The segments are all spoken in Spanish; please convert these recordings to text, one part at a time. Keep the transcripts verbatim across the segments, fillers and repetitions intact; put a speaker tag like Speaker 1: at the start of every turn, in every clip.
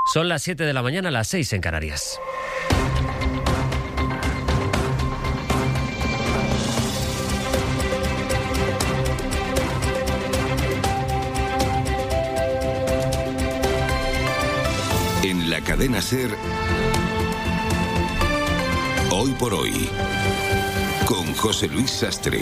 Speaker 1: Son las siete de la mañana, las seis en Canarias.
Speaker 2: En la cadena SER, Hoy por Hoy, con José Luis Sastre.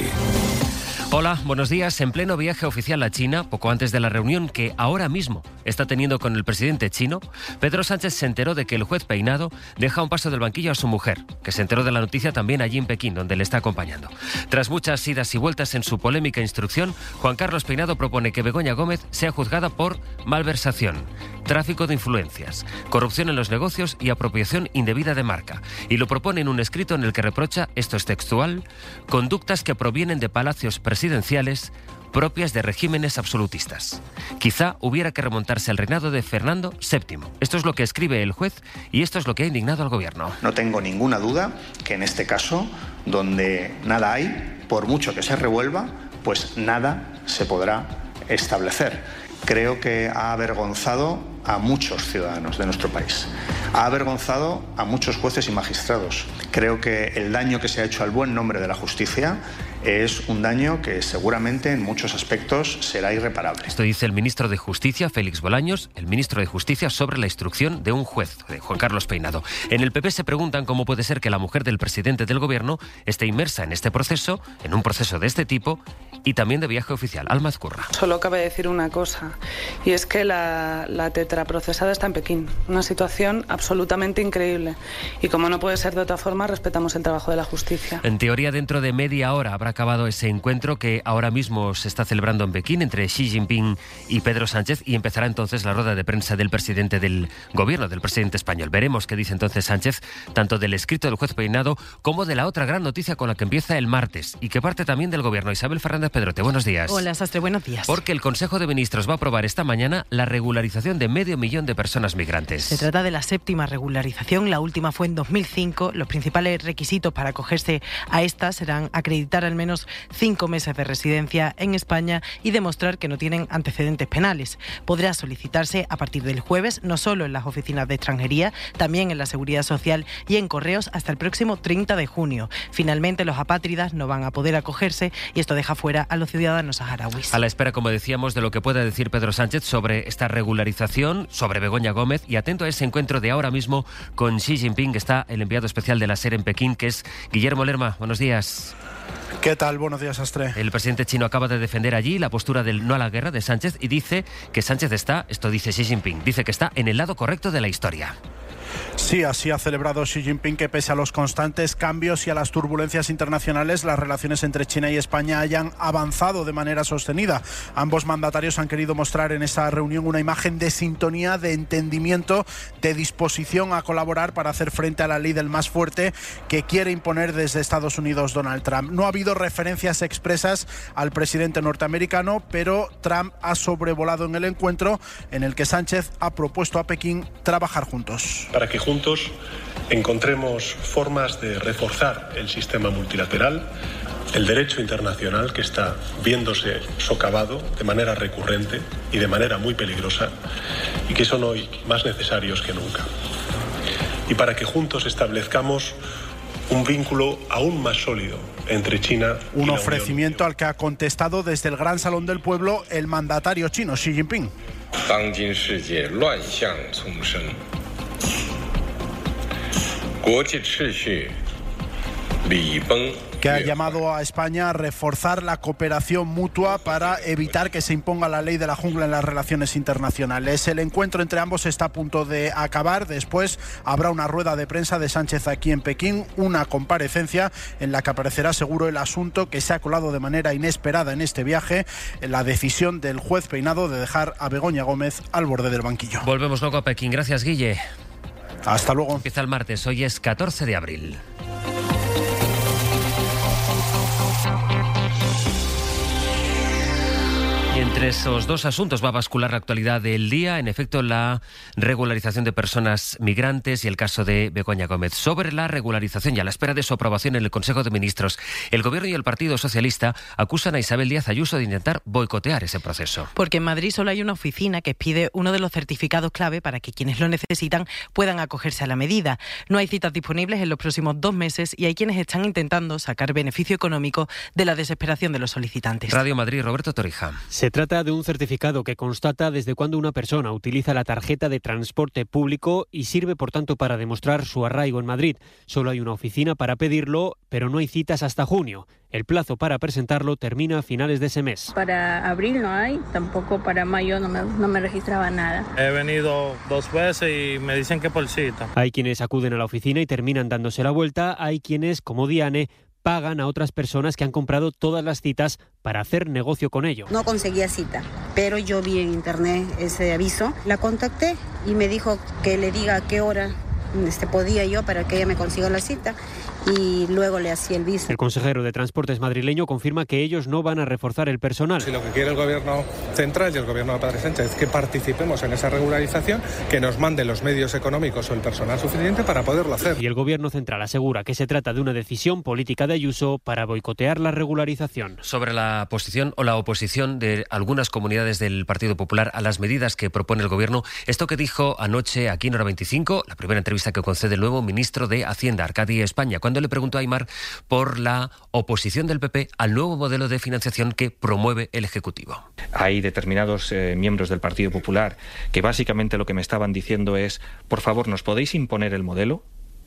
Speaker 1: Hola, buenos días. En pleno viaje oficial a China, poco antes de la reunión que ahora mismo está teniendo con el presidente chino, Pedro Sánchez se enteró de que el juez Peinado deja un paso del banquillo a su mujer, que se enteró de la noticia también allí en Pekín, donde le está acompañando. Tras muchas idas y vueltas en su polémica instrucción, Juan Carlos Peinado propone que Begoña Gómez sea juzgada por malversación, tráfico de influencias, corrupción en los negocios y apropiación indebida de marca. Y lo propone en un escrito en el que reprocha, esto es textual, conductas que provienen de palacios presidenciales propias de regímenes absolutistas. Quizá hubiera que remontarse al reinado de Fernando séptimo. Esto es lo que escribe el juez y esto es lo que ha indignado al gobierno.
Speaker 3: No tengo ninguna duda que en este caso, donde nada hay, por mucho que se revuelva, pues nada se podrá establecer. Creo que ha avergonzado a muchos ciudadanos de nuestro país. Ha avergonzado a muchos jueces y magistrados. Creo que el daño que se ha hecho al buen nombre de la justicia es un daño que seguramente en muchos aspectos será irreparable.
Speaker 1: Esto dice el ministro de Justicia, Félix Bolaños, el ministro de Justicia, sobre la instrucción de un juez, de Juan Carlos Peinado. En el P P se preguntan cómo puede ser que la mujer del presidente del gobierno esté inmersa en este proceso, en un proceso de este tipo, y también de viaje oficial. Alma Azcurra.
Speaker 4: Solo cabe decir una cosa, y es que la, la tetraprocesada está en Pekín. Una situación absolutamente increíble. Y como no puede ser de otra forma, respetamos el trabajo de la justicia.
Speaker 1: En teoría, dentro de media hora habrá acabado ese encuentro que ahora mismo se está celebrando en Pekín entre Xi Jinping y Pedro Sánchez, y empezará entonces la rueda de prensa del presidente del gobierno, del presidente español. Veremos qué dice entonces Sánchez, tanto del escrito del juez Peinado como de la otra gran noticia con la que empieza el martes y que parte también del gobierno. Isabel Fernández Pedrote, buenos días.
Speaker 5: Hola, Sastre, buenos días.
Speaker 1: Porque el Consejo de Ministros va a aprobar esta mañana la regularización de medio millón de personas migrantes.
Speaker 5: Se trata de la séptima regularización, la última fue en dos mil cinco. Los principales requisitos para acogerse a esta serán acreditar al menos cinco meses de residencia en España y demostrar que no tienen antecedentes penales. Podrá solicitarse a partir del jueves, no solo en las oficinas de extranjería, también en la Seguridad Social y en correos hasta el próximo treinta de junio. Finalmente, los apátridas no van a poder acogerse y esto deja fuera a los ciudadanos saharauis.
Speaker 1: A la espera, como decíamos, de lo que pueda decir Pedro Sánchez sobre esta regularización, sobre Begoña Gómez, y atento a ese encuentro de ahora mismo con Xi Jinping, que está el enviado especial de la SER en Pekín, que es Guillermo Lerma. Buenos días.
Speaker 6: ¿Qué tal? Buenos días, Astre.
Speaker 1: El presidente chino acaba de defender allí la postura del no a la guerra de Sánchez y dice que Sánchez está, esto dice Xi Jinping, dice que está en el lado correcto de la historia.
Speaker 6: Sí, así ha celebrado Xi Jinping que pese a los constantes cambios y a las turbulencias internacionales, las relaciones entre China y España hayan avanzado de manera sostenida. Ambos mandatarios han querido mostrar en esta reunión una imagen de sintonía, de entendimiento, de disposición a colaborar para hacer frente a la ley del más fuerte que quiere imponer desde Estados Unidos Donald Trump. No ha habido referencias expresas al presidente norteamericano, pero Trump ha sobrevolado en el encuentro en el que Sánchez ha propuesto a Pekín trabajar juntos.
Speaker 7: Para que juntos encontremos formas de reforzar el sistema multilateral, el derecho internacional que está viéndose socavado de manera recurrente y de manera muy peligrosa y que son hoy más necesarios que nunca. Y para que juntos establezcamos un vínculo aún más sólido entre China y
Speaker 6: Un
Speaker 7: la
Speaker 6: ofrecimiento al que ha contestado desde el Gran Salón del Pueblo el mandatario chino Xi Jinping. Que ha llamado a España a reforzar la cooperación mutua para evitar que se imponga la ley de la jungla en las relaciones internacionales. El encuentro entre ambos está a punto de acabar. Después habrá una rueda de prensa de Sánchez aquí en Pekín, una comparecencia en la que aparecerá seguro el asunto que se ha colado de manera inesperada en este viaje, la decisión del juez Peinado de dejar a Begoña Gómez al borde del banquillo.
Speaker 1: Volvemos luego a Pekín. Gracias, Guille.
Speaker 6: Hasta luego.
Speaker 1: Empieza el martes, hoy es catorce de abril. Y en Entre esos dos asuntos va a bascular la actualidad del día. En efecto, la regularización de personas migrantes y el caso de Begoña Gómez. Sobre la regularización y a la espera de su aprobación en el Consejo de Ministros, el Gobierno y el Partido Socialista acusan a Isabel Díaz Ayuso de intentar boicotear ese proceso.
Speaker 5: Porque en Madrid solo hay una oficina que pide uno de los certificados clave para que quienes lo necesitan puedan acogerse a la medida. No hay citas disponibles en los próximos dos meses y hay quienes están intentando sacar beneficio económico de la desesperación de los solicitantes.
Speaker 1: Radio Madrid, Roberto Torija.
Speaker 8: Se trata de un certificado que constata desde cuándo una persona utiliza la tarjeta de transporte público y sirve, por tanto, para demostrar su arraigo en Madrid. Solo hay una oficina para pedirlo, pero no hay citas hasta junio. El plazo para presentarlo termina a finales de ese mes.
Speaker 9: Para abril no hay, tampoco para mayo no me, no me registraba nada.
Speaker 10: He venido dos veces y me dicen que por cita.
Speaker 8: Hay quienes acuden a la oficina y terminan dándose la vuelta. Hay quienes, como Diane, pagan a otras personas que han comprado todas las citas para hacer negocio con ello.
Speaker 11: No conseguía cita, pero yo vi en internet ese aviso, la contacté y me dijo que le diga a qué hora este, podía yo para que ella me consiga la cita y luego le hacía el visto.
Speaker 8: El consejero de Transportes madrileño confirma que ellos no van a reforzar el personal.
Speaker 7: Si lo que quiere el Gobierno central y el Gobierno de Pedro Sánchez es que participemos en esa regularización, que nos mande los medios económicos o el personal suficiente para poderlo hacer.
Speaker 8: Y el Gobierno central asegura que se trata de una decisión política de Ayuso para boicotear la regularización.
Speaker 1: Sobre la posición o la oposición de algunas comunidades del Partido Popular a las medidas que propone el Gobierno, esto que dijo anoche aquí en Hora veinticinco, la primera entrevista que concede el nuevo ministro de Hacienda, Arcadi España, cuando le preguntó a Aimar por la oposición del P P al nuevo modelo de financiación que promueve el Ejecutivo.
Speaker 12: Hay determinados eh, miembros del Partido Popular que básicamente lo que me estaban diciendo es: por favor, ¿nos podéis imponer el modelo?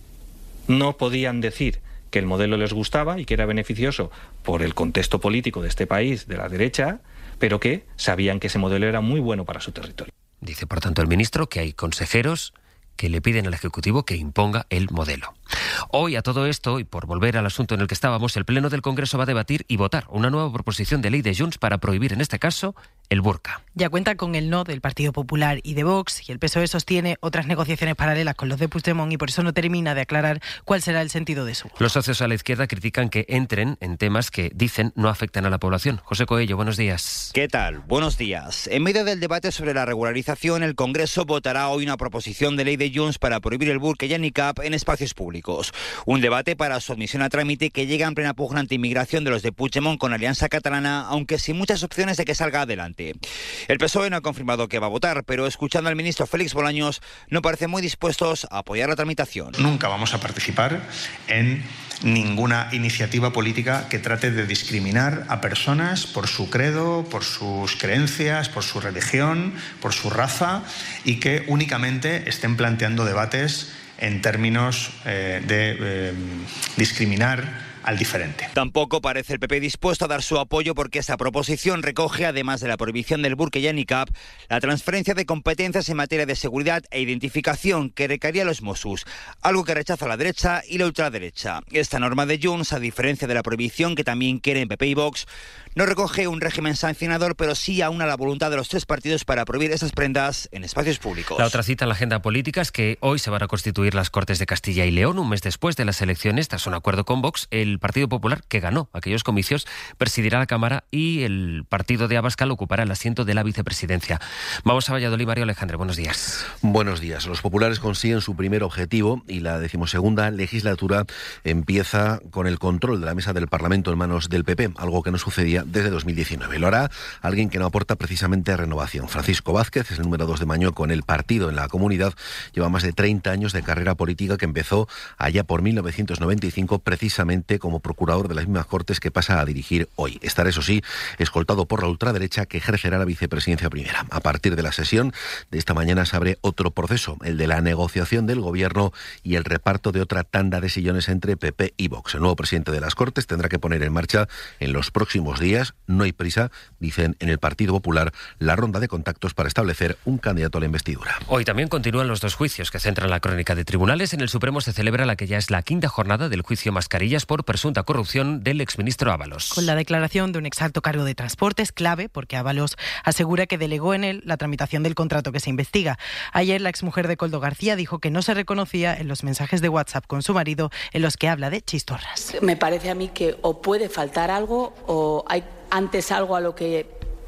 Speaker 12: No podían decir que el modelo les gustaba y que era beneficioso por el contexto político de este país, de la derecha, pero que sabían que ese modelo era muy bueno para su territorio.
Speaker 1: Dice, por tanto, el ministro que hay consejeros que le piden al Ejecutivo que imponga el modelo. Hoy, a todo esto, y por volver al asunto en el que estábamos, el Pleno del Congreso va a debatir y votar una nueva proposición de ley de Junts para prohibir, en este caso, el burka.
Speaker 5: Ya cuenta con el no del Partido Popular y de Vox, y el P S O E sostiene otras negociaciones paralelas con los de Puigdemont y por eso no termina de aclarar cuál será el sentido de su voto.
Speaker 1: Los socios a la izquierda critican que entren en temas que, dicen, no afectan a la población. José Coello, buenos días.
Speaker 13: ¿Qué tal? Buenos días. En medio del debate sobre la regularización, el Congreso votará hoy una proposición de ley de Junts para prohibir el burka y el niqab en espacios públicos. Un debate para su admisión a trámite que llega en plena pugna anti-inmigración de los de Puigdemont con Alianza Catalana, aunque sin muchas opciones de que salga adelante. El P S O E no ha confirmado que va a votar, pero escuchando al ministro Félix Bolaños, no parecen muy dispuestos a apoyar la tramitación.
Speaker 3: Nunca vamos a participar en ninguna iniciativa política que trate de discriminar a personas por su credo, por sus creencias, por su religión, por su raza, y que únicamente estén planteando debates en términos eh, de eh, discriminar al diferente.
Speaker 13: Tampoco parece el P P dispuesto a dar su apoyo porque esta proposición recoge, además de la prohibición del burka y el niqab, la transferencia de competencias en materia de seguridad e identificación que recaería a los Mossos, algo que rechaza la derecha y la ultraderecha. Esta norma de Junts, a diferencia de la prohibición que también quieren P P y Vox, no recoge un régimen sancionador, pero sí aúna la voluntad de los tres partidos para prohibir esas prendas en espacios públicos.
Speaker 1: La otra cita en la agenda política es que hoy se van a constituir las Cortes de Castilla y León, un mes después de las elecciones. Tras un acuerdo con Vox, el Partido Popular, que ganó aquellos comicios, presidirá la Cámara y el partido de Abascal ocupará el asiento de la vicepresidencia. Vamos a Valladolid, Mario Alejandre, buenos días.
Speaker 14: Buenos días. Los populares consiguen su primer objetivo y la decimosegunda legislatura empieza con el control de la mesa del Parlamento en manos del P P, algo que no sucedía desde dos mil diecinueve. Lo hará alguien que no aporta precisamente renovación. Francisco Vázquez es el número dos de Mañueco en el partido en la comunidad. Lleva más de treinta años de carrera política que empezó allá por mil novecientos noventa y cinco precisamente como procurador de las mismas Cortes que pasa a dirigir hoy. Estará, eso sí, escoltado por la ultraderecha que ejercerá la vicepresidencia primera. A partir de la sesión de esta mañana se abre otro proceso, el de la negociación del Gobierno y el reparto de otra tanda de sillones entre P P y Vox. El nuevo presidente de las Cortes tendrá que poner en marcha en los próximos días, no hay prisa, dicen en el Partido Popular, la ronda de contactos para establecer un candidato a la investidura.
Speaker 1: Hoy también continúan los dos juicios que centran la crónica de tribunales. En el Supremo se celebra la que ya es la quinta jornada del juicio Mascarillas por presunta corrupción del exministro Ábalos.
Speaker 5: Con la declaración de un exalto cargo de transporte es clave porque Ábalos asegura que delegó en él la tramitación del contrato que se investiga. Ayer la exmujer de Koldo García dijo que no se reconocía en los mensajes de WhatsApp con su marido en los que habla de chistorras.
Speaker 15: Me parece a mí que o puede faltar algo o hay antes algo a lo que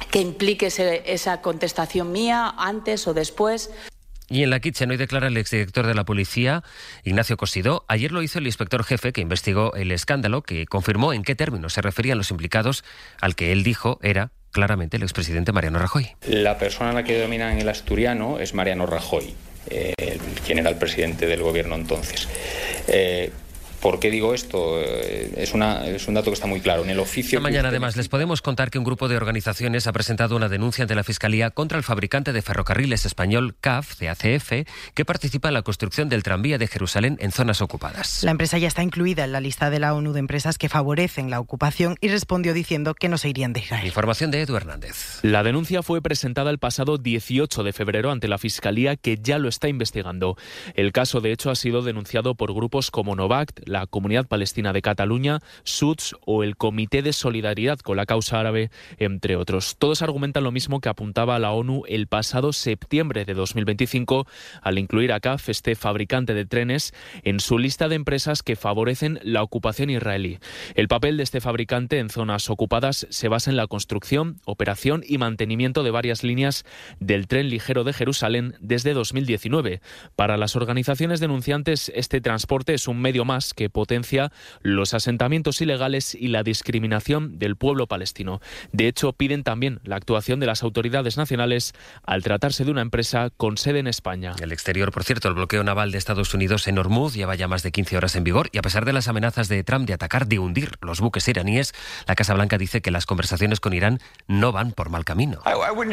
Speaker 15: que implique ese, esa contestación mía antes o después.
Speaker 1: Y en la Kitchen hoy declara el exdirector de la policía, Ignacio Cosidó. Ayer lo hizo el inspector jefe que investigó el escándalo, que confirmó en qué términos se referían los implicados, al que él dijo era claramente el expresidente Mariano Rajoy.
Speaker 16: La persona a la que denominan el asturiano es Mariano Rajoy, eh, quien era el presidente del gobierno entonces. Eh, ¿Por qué digo esto? Es, una, es un dato que está muy claro. En el oficio...
Speaker 1: Esta mañana, además, les podemos contar que un grupo de organizaciones ha presentado una denuncia ante la Fiscalía contra el fabricante de ferrocarriles español C A F, C A C F, que participa en la construcción del tranvía de Jerusalén en zonas ocupadas.
Speaker 5: La empresa ya está incluida en la lista de la ONU de empresas que favorecen la ocupación y respondió diciendo que no se irían de Israel.
Speaker 1: Información de Edu Hernández.
Speaker 17: La denuncia fue presentada el pasado dieciocho de febrero ante la Fiscalía, que ya lo está investigando. El caso, de hecho, ha sido denunciado por grupos como Novact, la Comunidad Palestina de Cataluña, S U T S o el Comité de Solidaridad con la Causa Árabe, entre otros. Todos argumentan lo mismo que apuntaba a la ONU el pasado septiembre de dos mil veinticinco al incluir a C A F, este fabricante de trenes, en su lista de empresas que favorecen la ocupación israelí. El papel de este fabricante en zonas ocupadas se basa en la construcción, operación y mantenimiento de varias líneas del tren ligero de Jerusalén desde dos mil diecinueve. Para las organizaciones denunciantes, este transporte es un medio más que potencia los asentamientos ilegales y la discriminación del pueblo palestino. De hecho, piden también la actuación de las autoridades nacionales al tratarse de una empresa con sede en España.
Speaker 1: El exterior, por cierto, el bloqueo naval de Estados Unidos en Hormuz lleva ya más de quince horas en vigor y a pesar de las amenazas de Trump de atacar, de hundir los buques iraníes, la Casa Blanca dice que las conversaciones con Irán no van por mal camino.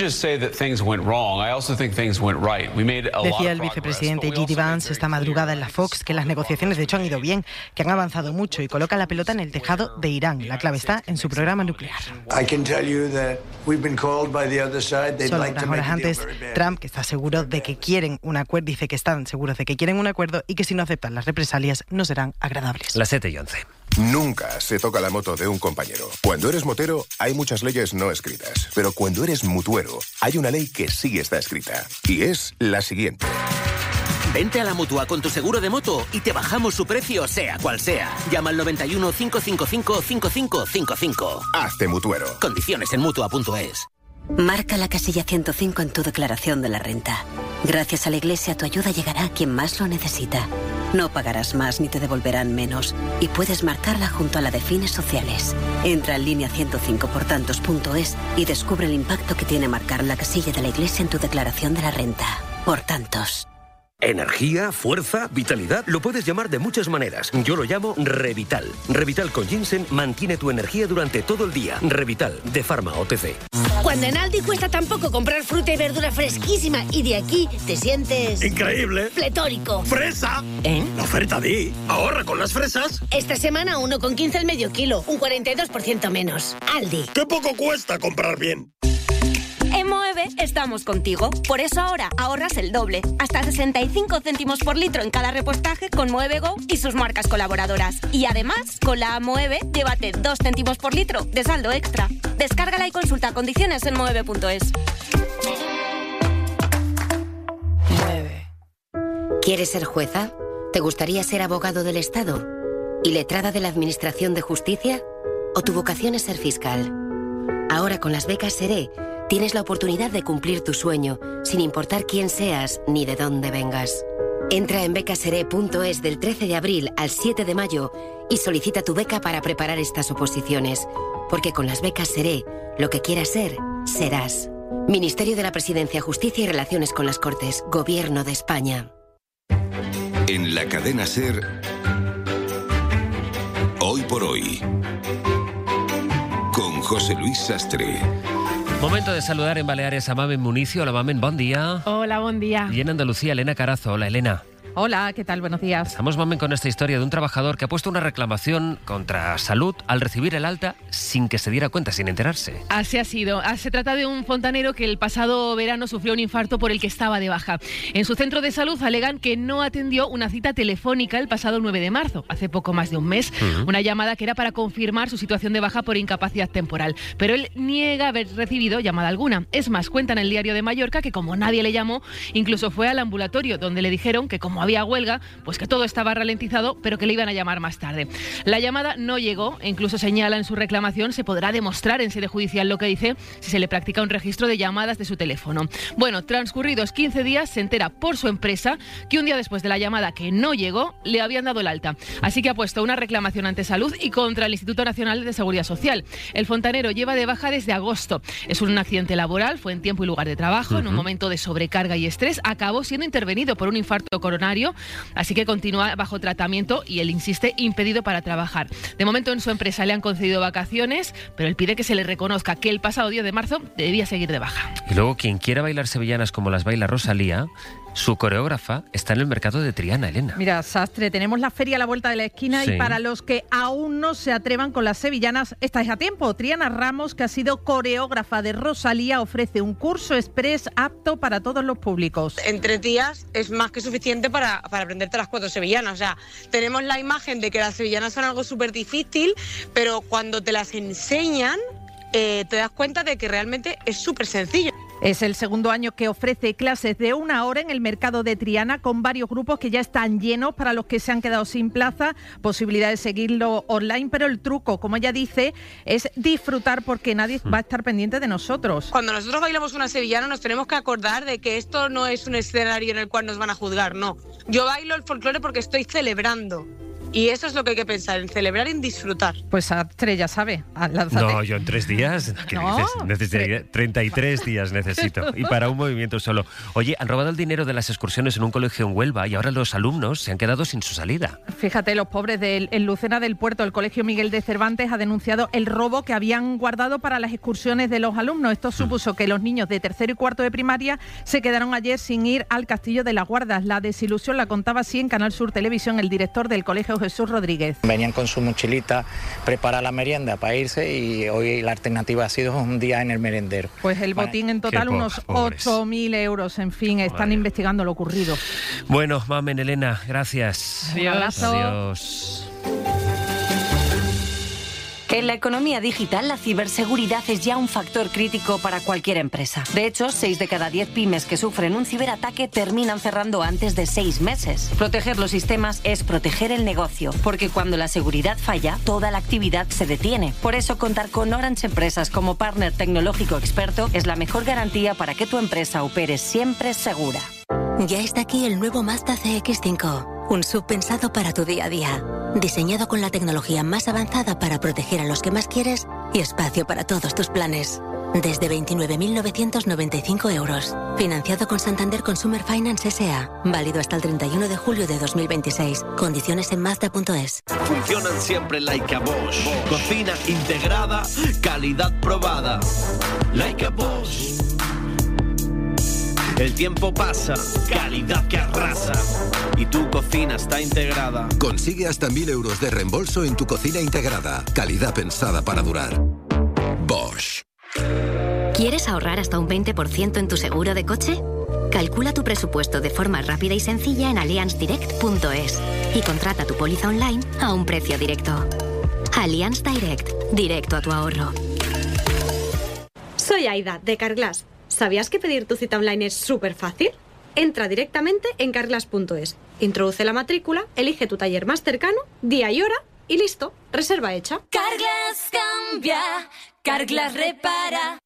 Speaker 5: Decía el vicepresidente J D Vance esta madrugada en la Fox que las negociaciones de hecho han ido bien, que han avanzado mucho y coloca la pelota en el tejado de Irán. La clave está en su programa nuclear. Solo unas horas antes, Trump, que está seguro de que quieren un acuerdo, dice que están seguros de que quieren un acuerdo y que si no aceptan las represalias no serán agradables.
Speaker 1: Las siete y once.
Speaker 18: Nunca se toca la moto de un compañero. Cuando eres motero, hay muchas leyes no escritas. Pero cuando eres mutuero, hay una ley que sí está escrita. Y es la siguiente.
Speaker 19: Vente a la Mutua con tu seguro de moto y te bajamos su precio, sea cual sea. Llama al noventa y uno, cinco cinco cinco, cinco cinco cinco cinco.
Speaker 18: Hazte mutuero.
Speaker 19: Condiciones en mutua punto es.
Speaker 20: Marca la casilla ciento cinco en tu declaración de la renta. Gracias a la Iglesia, tu ayuda llegará a quien más lo necesita. No pagarás más ni te devolverán menos. Y puedes marcarla junto a la de fines sociales. Entra en línea ciento cinco por tantos punto es y descubre el impacto que tiene marcar la casilla de la Iglesia en tu declaración de la renta. Por tantos.
Speaker 21: Energía, fuerza, vitalidad, lo puedes llamar de muchas maneras. Yo lo llamo Revital. Revital con ginseng mantiene tu energía durante todo el día. Revital, de Pharma O T C.
Speaker 22: Cuando en Aldi cuesta tan poco comprar fruta y verdura fresquísima y de aquí te sientes...
Speaker 23: ¡increíble!
Speaker 22: ¡Pletórico!
Speaker 23: ¡Fresa!
Speaker 22: ¿Eh?
Speaker 23: La oferta di. ¡Ahorra con las fresas!
Speaker 22: Esta semana uno con quince el medio kilo, un cuarenta y dos por ciento menos. Aldi.
Speaker 23: ¡Qué poco cuesta comprar bien!
Speaker 24: En Moeve estamos contigo. Por eso ahora ahorras el doble. Hasta sesenta y cinco céntimos por litro en cada repostaje con Moeve Go y sus marcas colaboradoras. Y además, con la Moeve, llévate dos céntimos por litro de saldo extra. Descárgala y consulta condiciones en moeve punto es.
Speaker 20: Moeve. ¿Quieres ser jueza? ¿Te gustaría ser abogado del Estado? ¿Y letrada de la Administración de Justicia? ¿O tu vocación es ser fiscal? Ahora con las becas SERE tienes la oportunidad de cumplir tu sueño, sin importar quién seas ni de dónde vengas. Entra en becasere punto es del trece de abril al siete de mayo y solicita tu beca para preparar estas oposiciones. Porque con las becas SERE, lo que quieras ser, serás. Ministerio de la Presidencia, Justicia y Relaciones con las Cortes, Gobierno de España.
Speaker 2: En la cadena SER, Hoy por Hoy, con José Luis Sastre.
Speaker 1: Momento de saludar en Baleares a Mamen Municio. Hola Mamen, buen día.
Speaker 25: Hola, buen día.
Speaker 1: Y en Andalucía, Elena Carazo. Hola Elena.
Speaker 25: Hola, ¿qué tal? Buenos días.
Speaker 1: Estamos, Mamen, con esta historia de un trabajador que ha puesto una reclamación contra Salud al recibir el alta sin que se diera cuenta, sin enterarse.
Speaker 25: Así ha sido. Se trata de un fontanero que el pasado verano sufrió un infarto por el que estaba de baja. En su centro de salud alegan que no atendió una cita telefónica el pasado nueve de marzo, hace poco más de un mes, uh-huh. Una llamada que era para confirmar su situación de baja por incapacidad temporal. Pero él niega haber recibido llamada alguna. Es más, cuenta en el Diario de Mallorca que como nadie le llamó, incluso fue al ambulatorio, donde le dijeron que como había huelga, pues que todo estaba ralentizado, pero que le iban a llamar más tarde. La llamada no llegó e incluso señala en su reclamación se podrá demostrar en sede judicial lo que dice si se le practica un registro de llamadas de su teléfono. Bueno, transcurridos quince días se entera por su empresa que un día después de la llamada que no llegó le habían dado el alta. Así que ha puesto una reclamación ante Salud y contra el Instituto Nacional de Seguridad Social. El fontanero lleva de baja desde agosto. Es un accidente laboral, fue en tiempo y lugar de trabajo, uh-huh. en un momento de sobrecarga y estrés, acabó siendo intervenido por un infarto coronario, así que continúa bajo tratamiento y él insiste impedido para trabajar. De momento en su empresa le han concedido vacaciones, pero él pide que se le reconozca que el pasado diez de marzo debía seguir de baja.
Speaker 1: Y luego quien quiera bailar sevillanas como las baila Rosalía, su coreógrafa está en el mercado de Triana, Elena.
Speaker 4: Mira, Sastre, tenemos la feria a la vuelta de la esquina sí. y para los que aún no se atrevan con las sevillanas, estáis a tiempo. Triana Ramos, que ha sido coreógrafa de Rosalía, ofrece un curso express apto para todos los públicos.
Speaker 6: En tres días es más que suficiente para, para aprenderte las cuatro sevillanas. O sea, tenemos la imagen de que las sevillanas son algo súper difícil, pero cuando te las enseñan, eh, te das cuenta de que realmente es súper sencillo.
Speaker 4: Es el segundo año que ofrece clases de una hora en el mercado de Triana con varios grupos que ya están llenos para los que se han quedado sin plaza, posibilidad de seguirlo online, pero el truco, como ella dice, es disfrutar porque nadie va a estar pendiente de nosotros.
Speaker 6: Cuando nosotros bailamos una sevillana nos tenemos que acordar de que esto no es un escenario en el cual nos van a juzgar, no. Yo bailo el folclore porque estoy celebrando. Y eso es lo que hay que pensar, en celebrar y en disfrutar.
Speaker 4: Pues Astre ya sabe, lánzate.
Speaker 1: No, yo en tres días, ¿qué no, dices? Necesitaría treinta y tres días necesito, y para un movimiento solo. Oye, han robado el dinero de las excursiones en un colegio en Huelva y ahora los alumnos se han quedado sin su salida.
Speaker 4: Fíjate, los pobres del en Lucena del Puerto, el Colegio Miguel de Cervantes ha denunciado el robo que habían guardado para las excursiones de los alumnos. Esto supuso que los niños de tercero y cuarto de primaria se quedaron ayer sin ir al Castillo de las Guardas. La desilusión la contaba así en Canal Sur Televisión el director del colegio, Jesús Rodríguez.
Speaker 9: Venían con su mochilita, preparar la merienda para irse y hoy la alternativa ha sido un día en el merendero.
Speaker 4: Pues el botín bueno, en total unos ocho mil euros, en fin, están Madre. investigando lo ocurrido.
Speaker 1: Bueno, Mamen, Elena, gracias.
Speaker 4: Adiós.
Speaker 1: Adiós.
Speaker 10: En la economía digital, la ciberseguridad es ya un factor crítico para cualquier empresa. De hecho, seis de cada diez pymes que sufren un ciberataque terminan cerrando antes de seis meses. Proteger los sistemas es proteger el negocio, porque cuando la seguridad falla, toda la actividad se detiene. Por eso, contar con Orange Empresas como partner tecnológico experto es la mejor garantía para que tu empresa opere siempre segura.
Speaker 11: Ya está aquí el nuevo Mazda C X cinco. Un S U V pensado para tu día a día. Diseñado con la tecnología más avanzada para proteger a los que más quieres y espacio para todos tus planes. Desde veintinueve mil novecientos noventa y cinco euros. Financiado con Santander Consumer Finance S A. Válido hasta el treinta y uno de julio de dos mil veintiséis. Condiciones en Mazda punto es.
Speaker 26: Funcionan siempre like a Bosch. Cocina integrada, calidad probada. Like a Bosch. El tiempo pasa, calidad que arrasa. Y tu cocina está integrada.
Speaker 2: Consigue hasta mil euros de reembolso en tu cocina integrada. Calidad pensada para durar. Bosch.
Speaker 11: ¿Quieres ahorrar hasta un veinte por ciento en tu seguro de coche? Calcula tu presupuesto de forma rápida y sencilla en allianz direct punto es y contrata tu póliza online a un precio directo. Allianz Direct, directo a tu ahorro.
Speaker 27: Soy Aida, de Carglass. ¿Sabías que pedir tu cita online es súper fácil? Entra directamente en carglass punto es, introduce la matrícula, elige tu taller más cercano, día y hora y listo, reserva hecha.
Speaker 28: Carglass cambia, Carglass repara.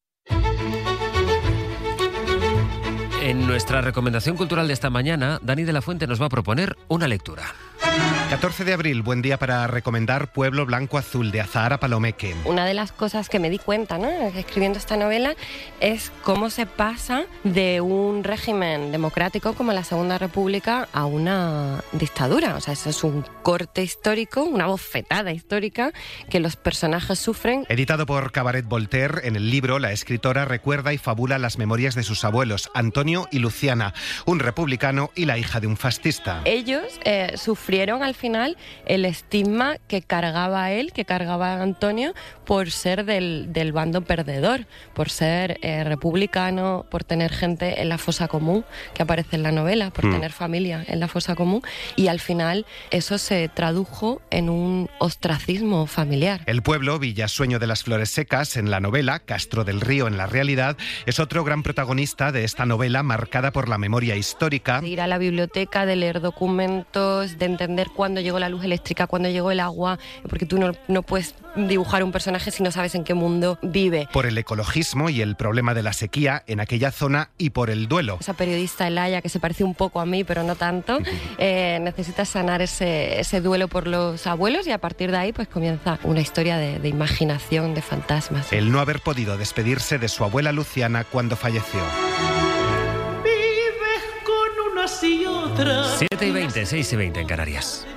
Speaker 1: En nuestra recomendación cultural de esta mañana, Dani de la Fuente nos va a proponer una lectura.
Speaker 29: catorce de abril, buen día para recomendar Pueblo Blanco Azul, de Azahara Palomeque.
Speaker 30: Una de las cosas que me di cuenta, ¿no?, escribiendo esta novela, es cómo se pasa de un régimen democrático como la Segunda República a una dictadura. O sea, eso es un corte histórico, una bofetada histórica que los personajes sufren.
Speaker 29: Editado por Cabaret Voltaire, en el libro la escritora recuerda y fabula las memorias de sus abuelos, Antonio y Luciana, un republicano y la hija de un fascista.
Speaker 30: Ellos eh, sufrieron vivieron al final el estigma que cargaba él, que cargaba Antonio, por ser del, del bando perdedor, por ser eh, republicano, por tener gente en la fosa común, que aparece en la novela, por mm. tener familia en la fosa común, y al final eso se tradujo en un ostracismo familiar.
Speaker 29: El pueblo, Villasueño de las Flores Secas, en la novela, Castro del Río en la realidad, es otro gran protagonista de esta novela marcada por la memoria histórica.
Speaker 30: De ir a la biblioteca, de leer documentos, de entender cuándo llegó la luz eléctrica, cuándo llegó el agua, porque tú no, no puedes dibujar un personaje si no sabes en qué mundo vive.
Speaker 29: Por el ecologismo y el problema de la sequía en aquella zona y por el duelo.
Speaker 30: Esa periodista Elaya, que se parece un poco a mí, pero no tanto, eh, necesita sanar ese, ese duelo por los abuelos y a partir de ahí pues comienza una historia de, de imaginación, de fantasmas.
Speaker 29: El no haber podido despedirse de su abuela Luciana cuando falleció.
Speaker 3: Vives con unas y otras.
Speaker 1: siete y veinte, seis y veinte en Canarias.